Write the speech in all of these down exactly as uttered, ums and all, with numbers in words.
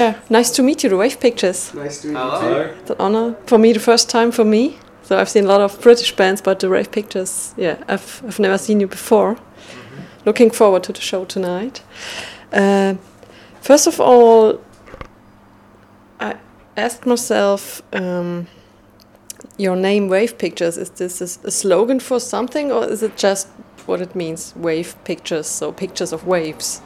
Yeah, nice to meet you, the Wave Pictures. Nice to meet Hello. you too. It's an honor for me, the first time for me. So I've seen a lot of British bands, but the Wave Pictures, yeah, I've I've never seen you before. Mm-hmm. Looking forward to the show tonight. Uh, first of all, I asked myself, um, your name Wave Pictures, is this a, a slogan for something, or is it just what it means, Wave Pictures, so pictures of waves?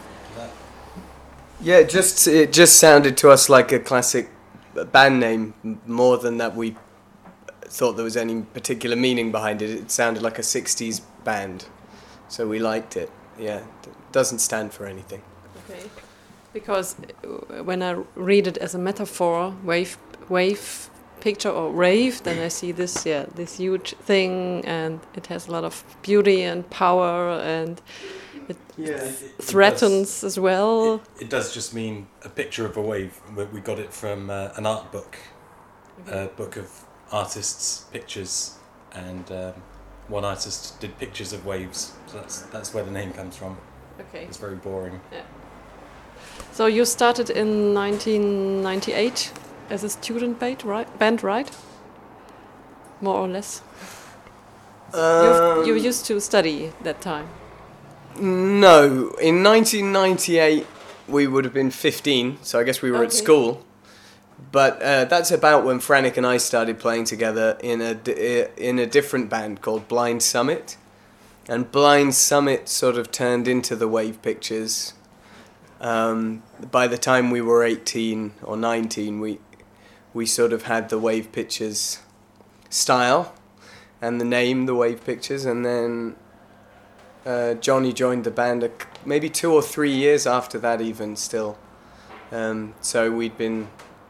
Yeah, it just it just sounded to us like a classic band name more than that we thought there was any particular meaning behind it. It sounded like a sixties band, so we liked it. Yeah, it doesn't stand for anything. Okay, because when I read it as a metaphor, wave wave picture or rave, then I see this yeah this huge thing, and it has a lot of beauty and power, and it yeah, it, it threatens does, as well. It, it does just mean a picture of a wave. We got it from uh, an art book, Okay. a book of artists' pictures, and um, one artist did pictures of waves. So that's that's where the name comes from. Okay. It's very boring. Yeah. So you started in nineteen ninety-eight as a student band, right? Band, right? More or less. Um, You've, you used to study that time. No, in nineteen ninety-eight we would have been fifteen, so I guess we were Okay. at school. But uh, that's about when Frantic and I started playing together in a di- in a different band called Blind Summit, and Blind Summit sort of turned into the Wave Pictures. Um, by the time we were eighteen or nineteen, we we sort of had the Wave Pictures style and the name, the Wave Pictures, and then uh, Johnny joined the band a, maybe two or three years after that, even still. Um, so we'd been.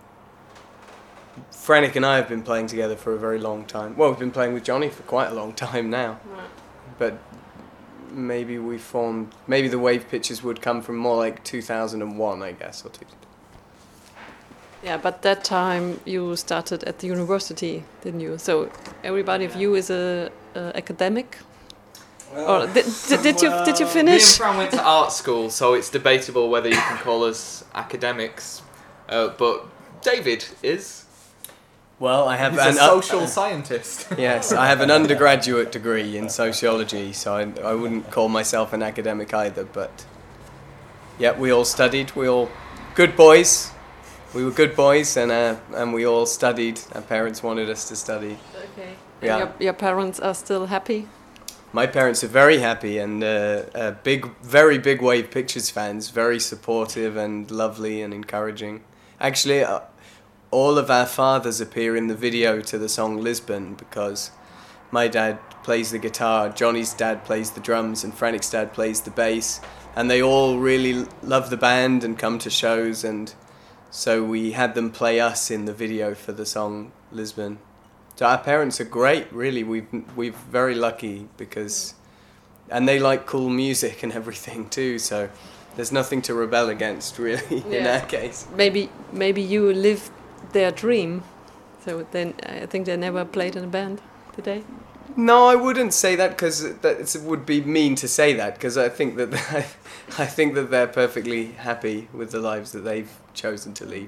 Frantic and I have been playing together for a very long time. Well, we've been playing with Johnny for quite a long time now. Right. But maybe we formed... Maybe the Wave Pictures would come from more like two thousand one, I guess, or two. Yeah, but that time you started at the university, didn't you? So everybody of you is a, a academic. Or did, did, did you did you Me and finish? Fran went to art school, so it's debatable whether you can call us academics. Uh, but David is. Well, I have He's an... a social scientist. Yes, I have an undergraduate degree in sociology, so I, I wouldn't call myself an academic either, but... Yeah, we all studied, we all... Good boys. We were good boys, and uh, and we all studied. Our parents wanted us to study. Okay. And Yeah. your, your parents are still happy? My parents are very happy and uh, uh, big, very big Wave Pictures fans, very supportive and lovely and encouraging. Actually, uh, all of our fathers appear in the video to the song Lisbon because my dad plays the guitar, Johnny's dad plays the drums, and Frantic's dad plays the bass. And they all really love the band and come to shows, and so we had them play us in the video for the song Lisbon. So our parents are great, really. We've we're very lucky because, and they like cool music and everything too. So there's nothing to rebel against, really, in Yeah. our case. Maybe maybe you lived their dream. So then I think they never played in a band, did they? No, I wouldn't say that because that it would be mean to say that because I think that I think that they're perfectly happy with the lives that they've chosen to lead.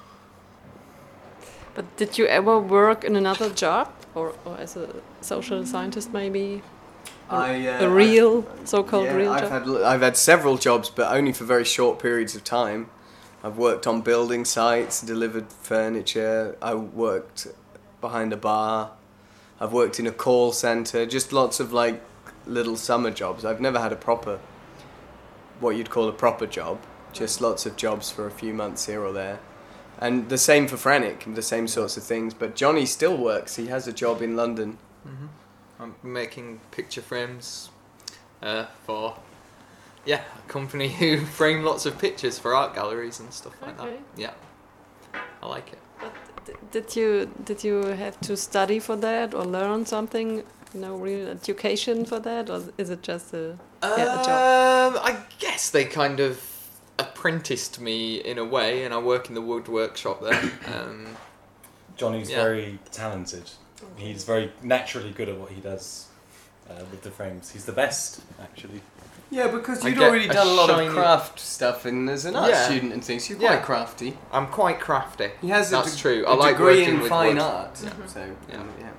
But did you ever work in another job, or, or as a social scientist, maybe? A, I, uh, a real, I've- so-called yeah, real I've job? had I've had several jobs, but only for very short periods of time. I've worked on building sites, delivered furniture. I worked behind a bar. I've worked in a call center. Just lots of like little summer jobs. I've never had a proper, what you'd call a proper job. Just lots of jobs for a few months here or there. And the same for Frantic, the same sorts of things. But Johnny still works. He has a job in London. Mm-hmm. I'm making picture frames uh, for yeah a company who frame lots of pictures for art galleries and stuff like Okay. that. Yeah, I like it. But d- did you did you have to study for that or learn something? No real education for that, or is it just a, yeah, a job? Um, I guess they kind of apprenticed me in a way, and I work in the wood workshop there. Um, Johnny's Yeah. very talented. He's very naturally good at what he does uh, with the frames. He's the best, actually. Yeah, because I you'd get already a done a lot shiny- of craft stuff and as an art Yeah. student and things. You're Yeah. quite crafty. I'm quite crafty. He has a, That's de- true. a I like degree working in with fine wood. art. Yeah. So Yeah. um, yeah.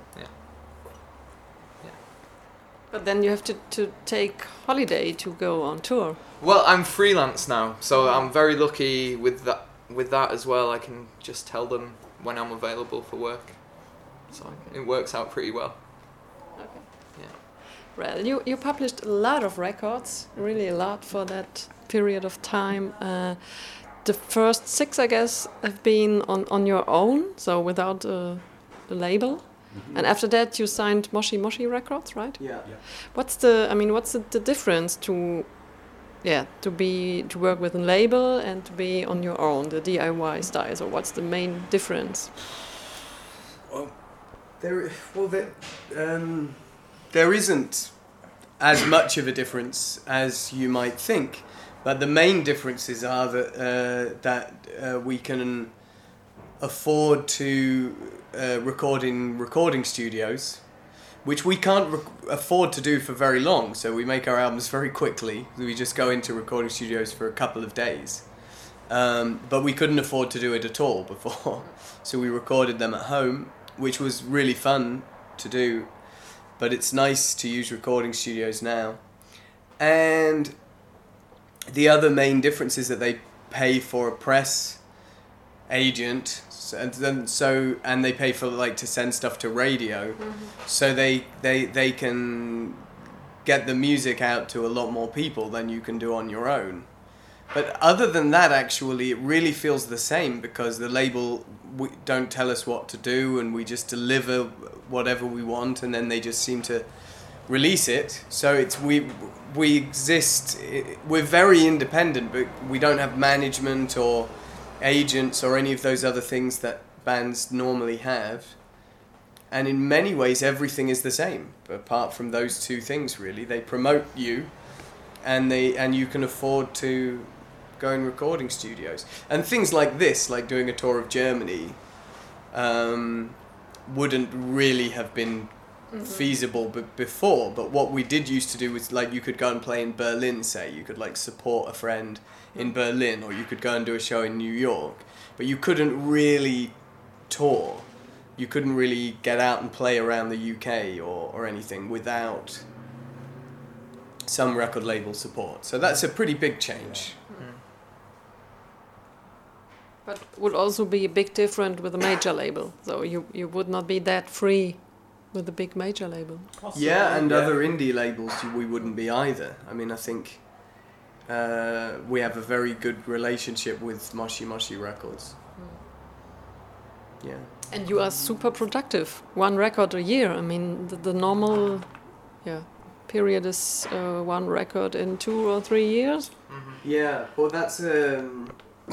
But then you have to, to take holiday to go on tour. Well, I'm freelance now, so I'm very lucky with that. With that as well, I can just tell them when I'm available for work, so it works out pretty well. Okay. Yeah. Well, you, you published a lot of records, really a lot for that period of time. Uh, the first six, I guess, have been on, on your own, so without a, a label. Mm-hmm. And after that, you signed Moshi Moshi Records, right? Yeah. What's the? I mean, what's the, the difference to, yeah, to be to work with a label and to be on your own, the D I Y style? So what's the main difference? Well, there, well, there, um, there isn't as much of a difference as you might think, but the main differences are that uh, that uh, we can afford to uh, record in recording studios, which we can't rec- afford to do for very long. So we make our albums very quickly. We just go into recording studios for a couple of days. Um, but we couldn't afford to do it at all before. So we recorded them at home, which was really fun to do. But it's nice to use recording studios now. And the other main difference is that they pay for a press agent, and then so and they pay for like to send stuff to radio, mm-hmm. so they they they can get the music out to a lot more people than you can do on your own. But other than that, actually, it really feels the same because the label we don't tell us what to do, and we just deliver whatever we want, and then they just seem to release it. So it's we we exist. We're very independent, but we don't have management or agents or any of those other things that bands normally have. And in many ways, everything is the same, apart from those two things. Really, they promote you, and they and you can afford to go in recording studios. And things like this, like doing a tour of Germany, um, wouldn't really have been mm-hmm. feasible b- before. But what we did used to do was, like, you could go and play in Berlin, say. You could, like, support a friend in Berlin, or you could go and do a show in New York. But you couldn't really tour. You couldn't really get out and play around the U K or, or anything without some record label support. So that's a pretty big change. But would also be a big difference with a major label. So you, you would not be that free with a big major label. Possibly. Yeah, and yeah. other indie labels we wouldn't be either. I mean, I think uh, we have a very good relationship with Moshi Moshi Records. Mm. Yeah. And you are super productive. One record a year. I mean, the, the normal yeah, period is uh, one record in two or three years. Mm-hmm. Yeah, well, that's... Um,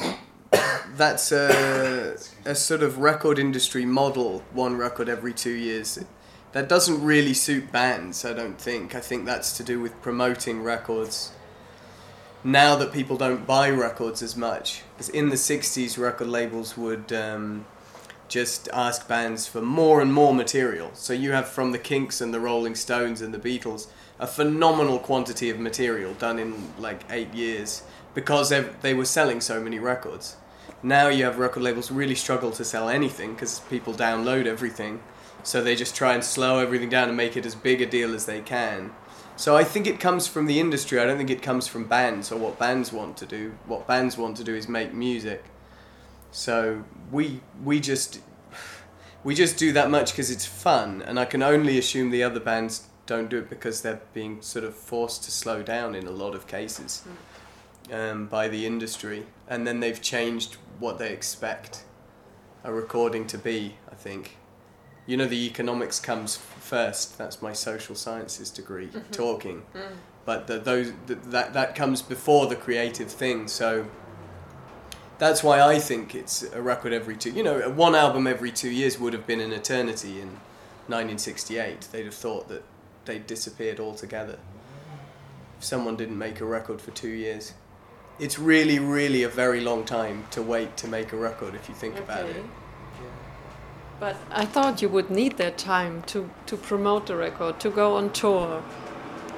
That's a, a sort of record industry model, one record every two years. That doesn't really suit bands, I don't think. I think that's to do with promoting records. Now that people don't buy records as much. Because in the sixties, record labels would um, just ask bands for more and more material. So you have from the Kinks and the Rolling Stones and the Beatles, a phenomenal quantity of material done in like eight years because they were selling so many records. Now you have record labels really struggle to sell anything because people download everything. So they just try and slow everything down and make it as big a deal as they can. So I think it comes from the industry. I don't think it comes from bands or what bands want to do. What bands want to do is make music. So we we just we just do that much because it's fun. And I can only assume the other bands don't do it because they're being sort of forced to slow down in a lot of cases. Mm. Um, by the industry, and then they've changed what they expect a recording to be, I think. You know, the economics comes first. That's my social sciences degree, mm-hmm. talking. Mm. But the, those the, that that comes before the creative thing. So that's why I think it's a record every two. You know, one album every two years would have been an eternity in nineteen sixty-eight. They'd have thought that they'd disappeared altogether if someone didn't make a record for two years. It's really, really a very long time to wait to make a record if you think okay. about it. Yeah. But I thought you would need that time to, to promote the record, to go on tour,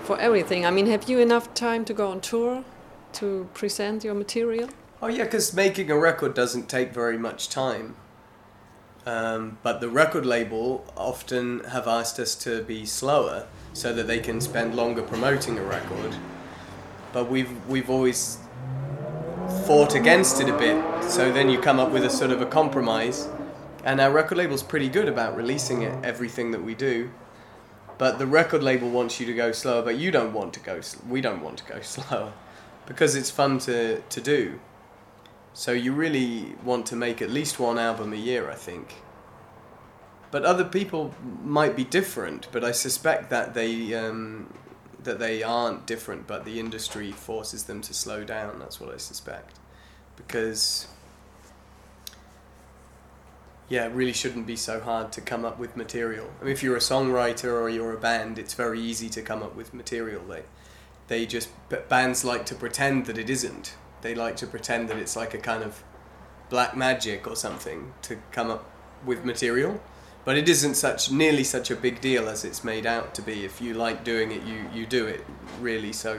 for everything. I mean, have you enough time to go on tour to present your material? Oh yeah, because making a record doesn't take very much time. Um, but the record label often have asked us to be slower so that they can spend longer promoting a record. But we've we've always fought against it a bit. So then you come up with a sort of a compromise. And our record label's pretty good about releasing it, everything that we do. But the record label wants you to go slower, but you don't want to go. We don't want to go slower because it's fun to to do. So you really want to make at least one album a year, I think. But other people might be different, but I suspect that they um, that they aren't different, but the industry forces them to slow down. That's what I suspect, because yeah, it really shouldn't be so hard to come up with material. I mean, if you're a songwriter or you're a band, it's very easy to come up with material. They they just bands like to pretend that it isn't. They like to pretend that it's like a kind of black magic or something to come up with material. But it isn't such nearly such a big deal as it's made out to be. If you like doing it, you, you do it, really. So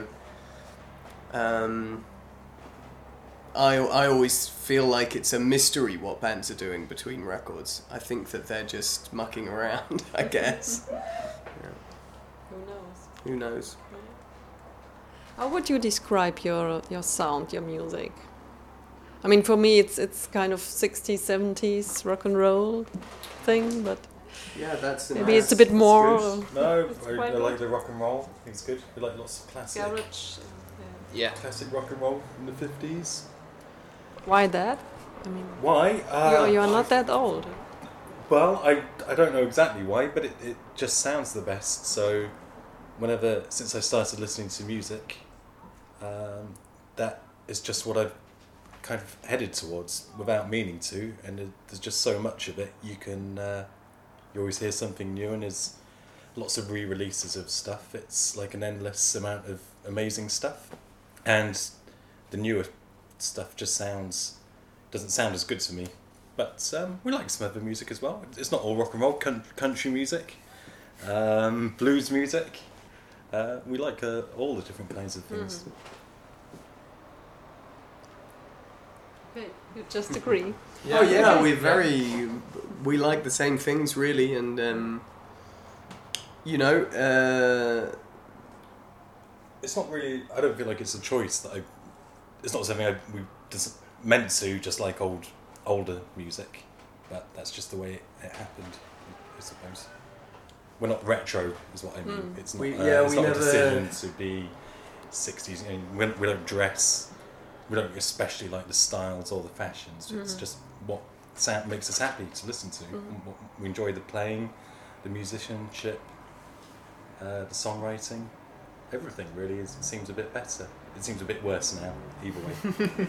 um, I, I always feel like it's a mystery what bands are doing between records. I think that they're just mucking around, I guess. Yeah. Who knows? Who knows? How would you describe your your sound, your music? I mean, for me, it's it's kind of sixties, seventies rock and roll thing, but yeah, that's maybe nice. it's a bit more. No, It's I, I quite like the rock and roll. I think it's good. We like lots of classic, garage. Yeah. classic rock and roll from the fifties. Why that? I mean, Why? Uh, you're, you're not that old. Well, I, I don't know exactly why, but it, it just sounds the best. So, whenever, since I started listening to music, um, that is just what I've kind of headed towards without meaning to. And it, there's just so much of it. You can, uh, you always hear something new, and there's lots of re-releases of stuff. It's like an endless amount of amazing stuff. And the newer stuff just sounds, doesn't sound as good to me. But um, we like some other music as well. It's not all rock and roll, country music, um, blues music. Uh, we like uh, all the different kinds of things. Mm-hmm. Okay, you just agree. Yeah, oh yeah, we're very, we like the same things really, and um, you know, uh, it's not really. I don't feel like it's a choice that I. It's not something I we just meant to just like old. older music, but that's just the way it, it happened, I suppose. We're not retro, is what I mean. Mm. It's not, We- uh, yeah, it's we not never- a decision to be sixties. You know, we, don't, we don't dress, we don't especially like the styles or the fashions. It's Mm. just what sound makes us happy to listen to. Mm. And what, we enjoy the playing, the musicianship, uh, the songwriting. Everything really is, seems a bit better. It seems a bit worse now, either way.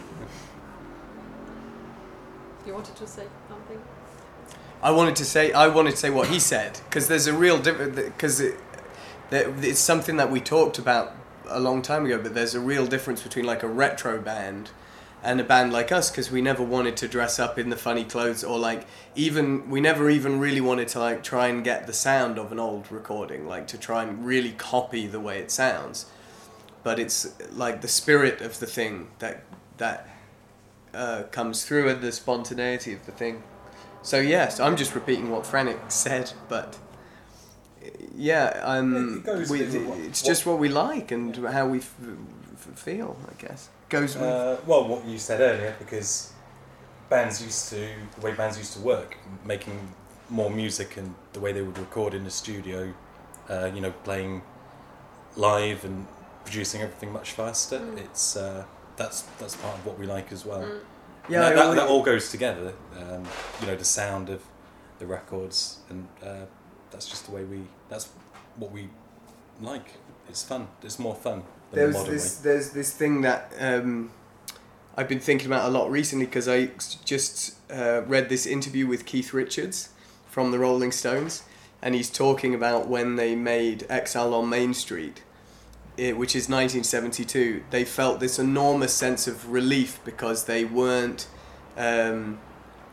You wanted to say something? I wanted to say I wanted to say what he said, because there's a real difference, because it, that it's something that we talked about a long time ago, but there's a real difference between like a retro band and a band like us, because we never wanted to dress up in the funny clothes, or like even we never even really wanted to like try and get the sound of an old recording, like to try and really copy the way it sounds. But it's like the spirit of the thing that that uh, comes through, and the spontaneity of the thing. So yes, I'm just repeating what Frank said, but yeah, um, It goes we, with what- it's what- just what we like and how we f- f- feel, I guess. Goes with Uh, well, what you said earlier, because bands used to, the way bands used to work, making more music and the way they would record in the studio, uh, you know, playing live and producing everything much faster. Mm. It's uh, that's that's part of what we like as well. Mm. yeah, that, I that, always- that all goes together. Um, you know, the sound of the records, and uh, that's just the way we. That's what we like. It's fun. It's more fun than the There's modern this there's this thing that um, I've been thinking about a lot recently, because I just uh, read this interview with Keith Richards from the Rolling Stones, and he's talking about when they made Exile on Main Street, it, which is nineteen seventy-two. They felt this enormous sense of relief because they weren't um,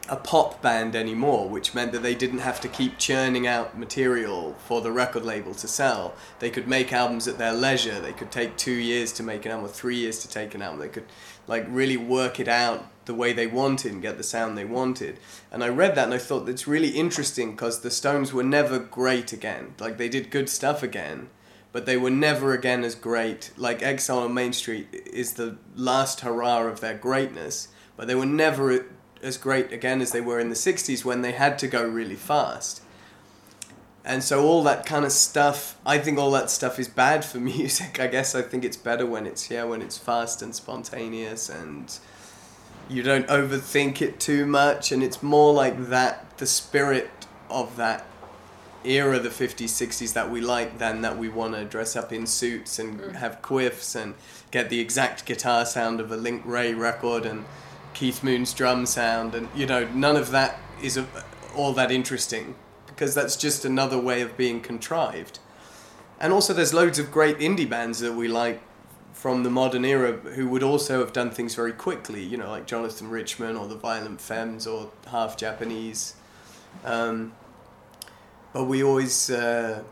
a pop band anymore, which meant that they didn't have to keep churning out material for the record label to sell. They could make albums at their leisure. They could take two years to make an album or three years to take an album. They could like really work it out the way they wanted and get the sound they wanted. And I read that and I thought that's really interesting because the Stones were never great again. Like they did good stuff again, but they were never again as great. Like Exile on Main Street is the last hurrah of their greatness, but they were never as great again as they were in the sixties when they had to go really fast. And so all that kind of stuff, I think all that stuff is bad for music. I guess I think it's better when it's, yeah, when it's fast and spontaneous and you don't overthink it too much, and it's more like that, the spirit of that era, the fifties, sixties that we like, than that we want to dress up in suits and mm. have quiffs and get the exact guitar sound of a Link Wray record and Keith Moon's drum sound, and you know, none of that is a, all that interesting because that's just another way of being contrived. And also there's loads of great indie bands that we like from the modern era who would also have done things very quickly, you know, like Jonathan Richman or the Violent Femmes or Half Japanese. Um, but we always uh,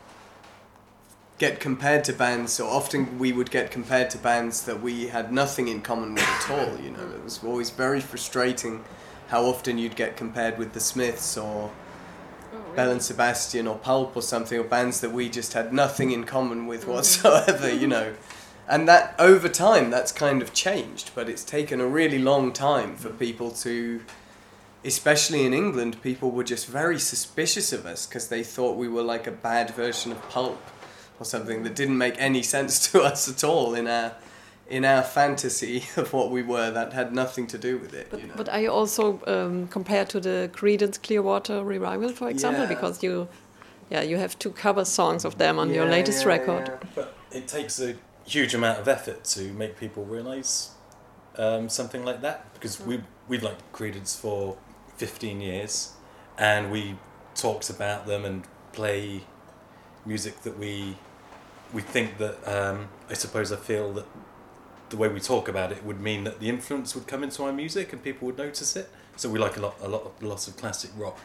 get compared to bands, so often we would get compared to bands that we had nothing in common with at all, you know. It was always very frustrating how often you'd get compared with the Smiths or oh, really? Belle and Sebastian or Pulp or something, or bands that we just had nothing in common with whatsoever, you know. And that, over time, that's kind of changed, but it's taken a really long time for people to, especially in England, people were just very suspicious of us because they thought we were like a bad version of Pulp or something that didn't make any sense to us at all in our in our fantasy of what we were. That had nothing to do with it. But, you know? but are you also um, compared to the Creedence Clearwater Revival, for example, yeah. because you, yeah, you have two cover songs of them on yeah, your latest yeah, record. Yeah. But it takes a huge amount of effort to make people realise um, something like that, because we we'd like Creedence for fifteen years, and we talked about them and play music that we we think that um, I suppose I feel that the way we talk about it would mean that the influence would come into our music and people would notice it. So we like a lot a lot of lots of classic rock,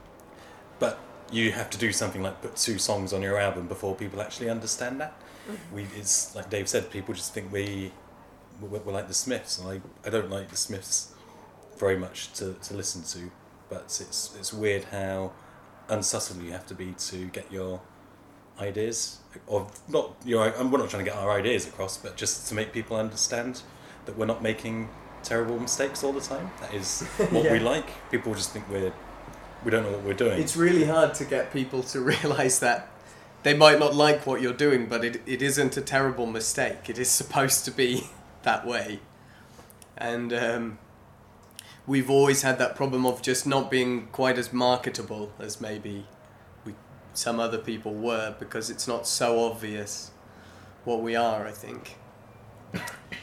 but you have to do something like put two songs on your album before people actually understand that. Mm-hmm. We it's like Dave said, people just think we we're, we're like the Smiths, and I, I don't like the Smiths very much to, to listen to, but it's it's weird how unsubtle you have to be to get your ideas, or not, you know, I'm, we're not trying to get our ideas across, but just to make people understand that we're not making terrible mistakes all the time. That is what yeah. we like. People just think we're we don't know what we're doing. It's really hard to get people to realise that they might not like what you're doing, but it it isn't a terrible mistake. It is supposed to be that way. And um, we've always had that problem of just not being quite as marketable as maybe we some other people were, because it's not so obvious what we are, I think. Okay.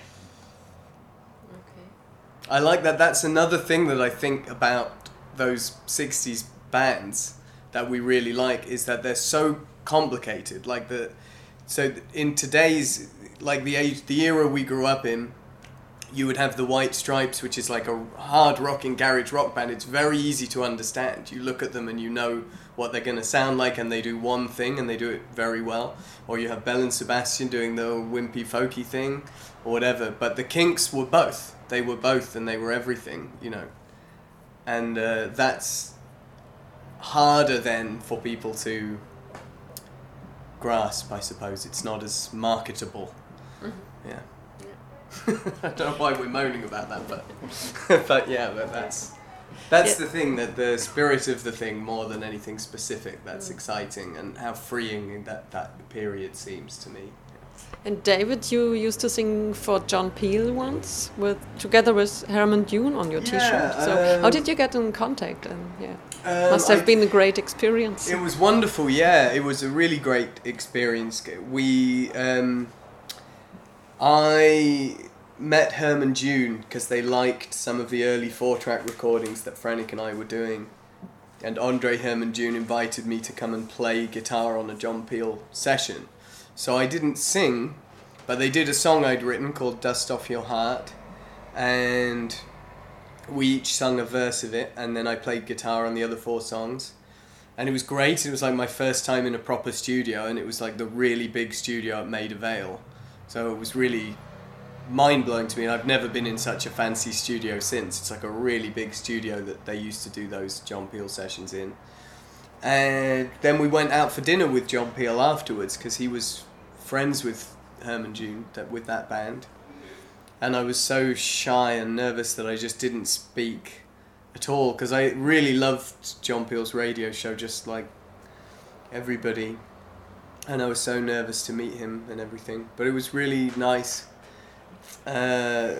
I like that. That's another thing that I think about those sixties bands that we really like, is that they're so complicated. Like the so in today's, like the age, the era we grew up in, you would have the White Stripes, which is like a hard rocking garage rock band. It's very easy to understand. You look at them and you know what they're going to sound like, and they do one thing and they do it very well. Or you have Belle and Sebastian doing the wimpy folky thing or whatever. But the Kinks were both. They were both, and they were everything, you know. And uh, that's harder then for people to grasp, I suppose. It's not as marketable. Mm-hmm. Yeah. I don't know why we're moaning about that, but but yeah, but that's that's yeah. the thing, that the spirit of the thing more than anything specific, that's mm. exciting, and how freeing that that period seems to me. And David, you used to sing for John Peel once, with together with Herman Dune on your yeah, T-shirt. So um, how did you get in contact? And yeah, um, must have I, been a great experience. It was wonderful. Yeah, it was a really great experience. We. Um, I met Herman Dune because they liked some of the early four-track recordings that Frank and I were doing, and Andre Herman Dune invited me to come and play guitar on a John Peel session. So I didn't sing, but they did a song I'd written called Dust Off Your Heart, and we each sung a verse of it, and then I played guitar on the other four songs. And it was great. It was like my first time in a proper studio, and it was like the really big studio at Maida Vale. So it was really mind-blowing to me, and I've never been in such a fancy studio since. It's like a really big studio that they used to do those John Peel sessions in. And then we went out for dinner with John Peel afterwards, because he was friends with Herman June, that, with that band. And I was so shy and nervous that I just didn't speak at all, because I really loved John Peel's radio show, just like everybody, and I was so nervous to meet him and everything, but it was really nice, uh,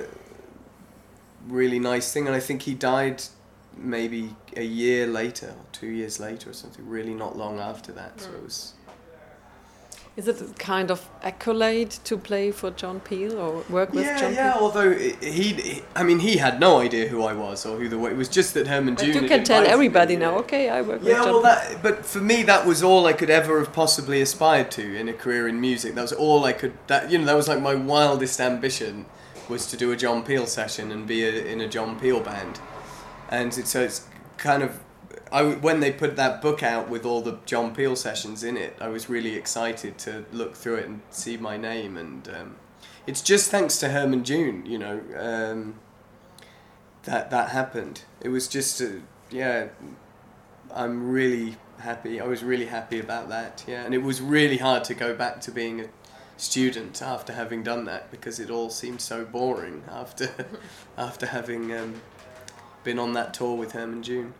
really nice thing. And I think he died maybe a year later, or two years later or something, really not long after that. So it was... Is it a kind of accolade to play for John Peel or work with yeah, John yeah, Peel? although he, he, I mean, he had no idea who I was or who the... It was just that Herman But June... you can tell invited everybody me, now, yeah. okay, I work Yeah, with John well, Peel. that, but for me, that was all I could ever have possibly aspired to in a career in music. That was all I could, that you know, that was like my wildest ambition, was to do a John Peel session and be a, in a John Peel band. And it, so it's kind of, I, when they put that book out with all the John Peel sessions in it, I was really excited to look through it and see my name. And um, it's just thanks to Herman June, you know, um, that that happened. It was just, a, yeah, I'm really happy. I was really happy about that, yeah. And it was really hard to go back to being a student after having done that, because it all seemed so boring after after having um, been on that tour with Herman June.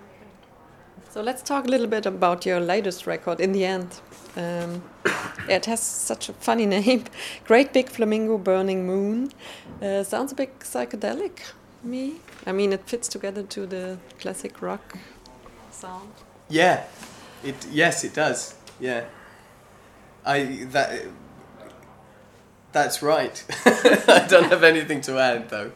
So let's talk a little bit about your latest record, In the End. Um, it has such a funny name, Great Big Flamingo Burning Moon. Uh, sounds a bit psychedelic, me. I mean, it fits together to the classic rock sound. Yeah, it yes it does. Yeah, I that that's right. I don't have anything to add though.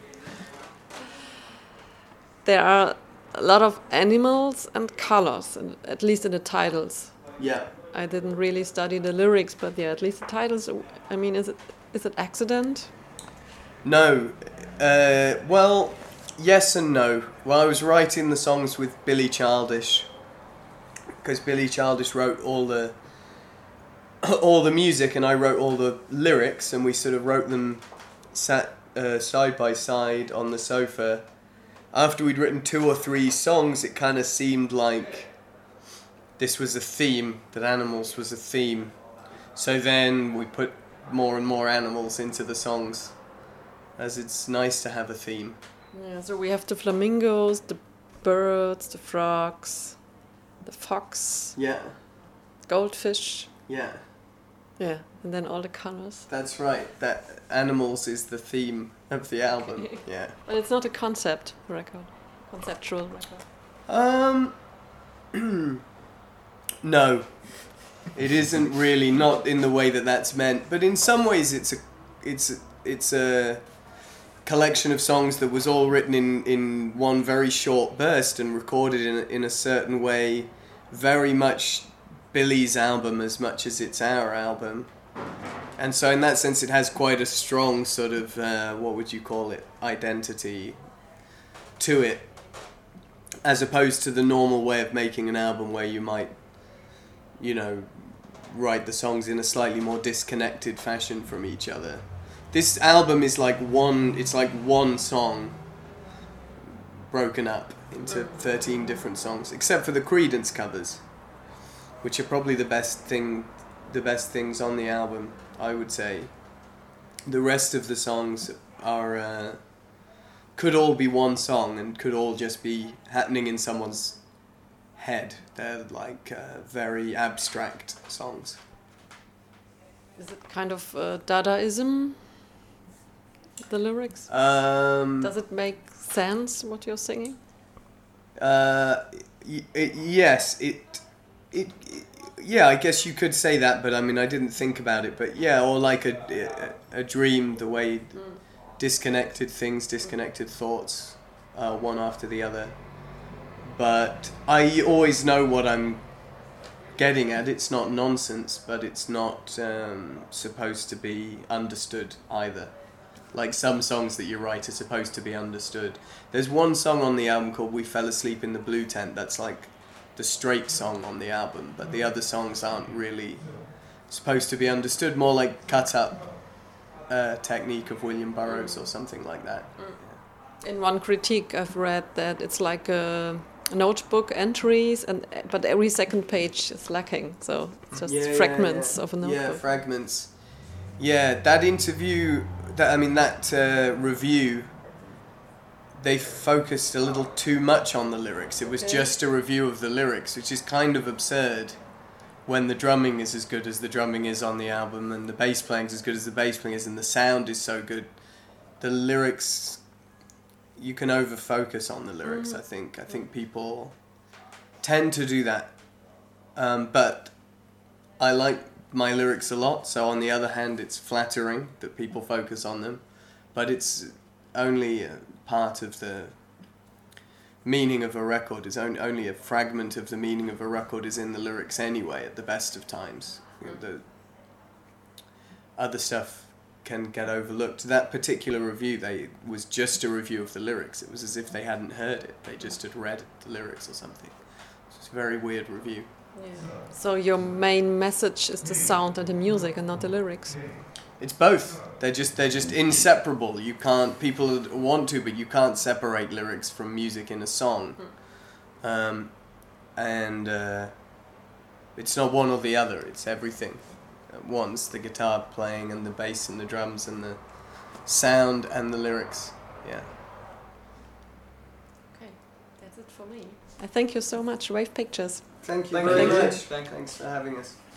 There are a lot of animals and colors, and at least in the titles. Yeah. I didn't really study the lyrics, but yeah, at least the titles. I mean, is it is it accident? No, uh, well, yes and no. Well, I was writing the songs with Billy Childish, because Billy Childish wrote all the all the music, and I wrote all the lyrics, and we sort of wrote them sat uh, side by side on the sofa. After we'd written two or three songs, it kind of seemed like this was a theme, that animals was a theme. So then we put more and more animals into the songs, as it's nice to have a theme. Yeah, so we have the flamingos, the birds, the frogs, the fox, Yeah, goldfish. yeah, Yeah, and then all the colors. that's right. That animals is the theme of the album. Okay. Yeah. But it's not a concept record, conceptual record. Um. No, it isn't really, not in the way that that's meant. But in some ways, it's a, it's a, it's a collection of songs that was all written in, in one very short burst and recorded in a, in a certain way, very much Billy's album as much as it's our album. And so in that sense, it has quite a strong sort of, uh, what would you call it, identity to it, as opposed to the normal way of making an album where you might, you know, write the songs in a slightly more disconnected fashion from each other. This album is like one, it's like one song broken up into thirteen different songs, except for the Creedence covers, which are probably the best thing, the best things on the album, I would say. The rest of the songs are, uh, could all be one song and could all just be happening in someone's head. They're like uh, very abstract songs. Is it kind of uh, Dadaism, the lyrics? Um, Does it make sense what you're singing? Uh, y- it, yes, it, it, it, yeah, I guess you could say that, but I mean, I didn't think about it, but yeah, or like a, a, a dream, the way Mm. disconnected things, disconnected thoughts, uh, one after the other. But I always know what I'm getting at. It's not nonsense, but it's not um, supposed to be understood either. Like some songs that you write are supposed to be understood. There's one song on the album called We Fell Asleep in the Blue Tent that's like the straight song on the album, but the other songs aren't really supposed to be understood, more like cut up uh, technique of William Burroughs or something like that. Mm. In one critique I've read that it's like a notebook entries, and but every second page is lacking, so it's just yeah, fragments yeah, yeah. of a notebook. Yeah, fragments. Yeah, that interview, that I mean that uh, review, they focused a little too much on the lyrics. It was Okay. just a review of the lyrics, which is kind of absurd when the drumming is as good as the drumming is on the album, and the bass playing is as good as the bass playing is, and the sound is so good. The lyrics, you can over focus on the lyrics. Mm. I think I think people tend to do that, um, but I like my lyrics a lot. So on the other hand, it's flattering that people focus on them, but it's only a part of the meaning of a record. Is only only a fragment of the meaning of a record is in the lyrics anyway. At the best of times, you know, the other stuff can get overlooked. That particular review, they was just a review of the lyrics. It was as if they hadn't heard it. They just had read the lyrics or something. It's a very weird review. Yeah. So your main message is the sound and the music, and not the lyrics. It's both. They're just they're just inseparable. You can't. People want to, but you can't separate lyrics from music in a song. Um, and uh, it's not one or the other. It's everything at once. The guitar playing and the bass and the drums and the sound and the lyrics. Yeah. Okay, that's it for me. I thank you so much, Wave Pictures. Thank you Thank very you. much. Thank you. Thanks for having us.